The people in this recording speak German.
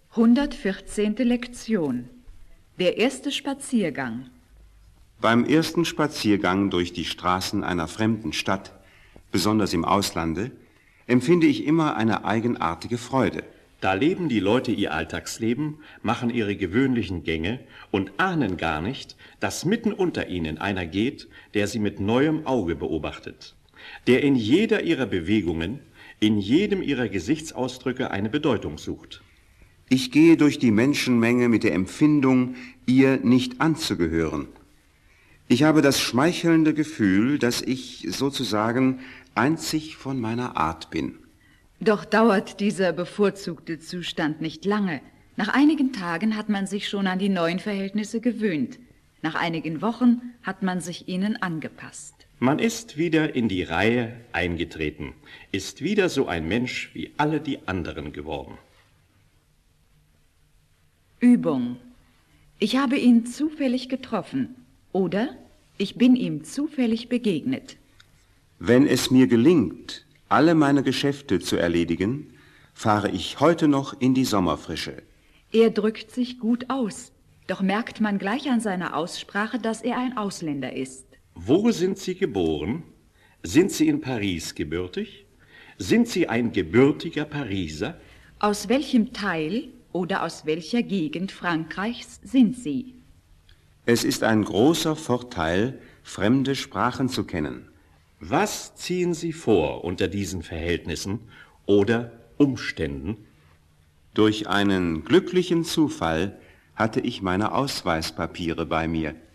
114. Lektion. Der erste Spaziergang. Beim ersten Spaziergang durch die Straßen einer fremden Stadt, besonders im Auslande, empfinde ich immer eine eigenartige Freude. Da leben die Leute ihr Alltagsleben, machen ihre gewöhnlichen Gänge und ahnen gar nicht, dass mitten unter ihnen einer geht, der sie mit neuem Auge beobachtet, der in jeder ihrer Bewegungen, in jedem ihrer Gesichtsausdrücke eine Bedeutung sucht. Ich gehe durch die Menschenmenge mit der Empfindung, ihr nicht anzugehören. Ich habe das schmeichelnde Gefühl, dass ich sozusagen einzig von meiner Art bin. Doch dauert dieser bevorzugte Zustand nicht lange. Nach einigen Tagen hat man sich schon an die neuen Verhältnisse gewöhnt. Nach einigen Wochen hat man sich ihnen angepasst. Man ist wieder in die Reihe eingetreten, ist wieder so ein Mensch wie alle die anderen geworden. Übung. Ich habe ihn zufällig getroffen oder ich bin ihm zufällig begegnet. Wenn es mir gelingt, alle meine Geschäfte zu erledigen, fahre ich heute noch in die Sommerfrische. Er drückt sich gut aus, doch merkt man gleich an seiner Aussprache, dass er ein Ausländer ist. Wo sind Sie geboren? Sind Sie in Paris gebürtig? Sind Sie ein gebürtiger Pariser? Aus welchem Teil oder aus welcher Gegend Frankreichs sind Sie? Es ist ein großer Vorteil, fremde Sprachen zu kennen. Was ziehen Sie vor unter diesen Verhältnissen oder Umständen? Durch einen glücklichen Zufall hatte ich meine Ausweispapiere bei mir.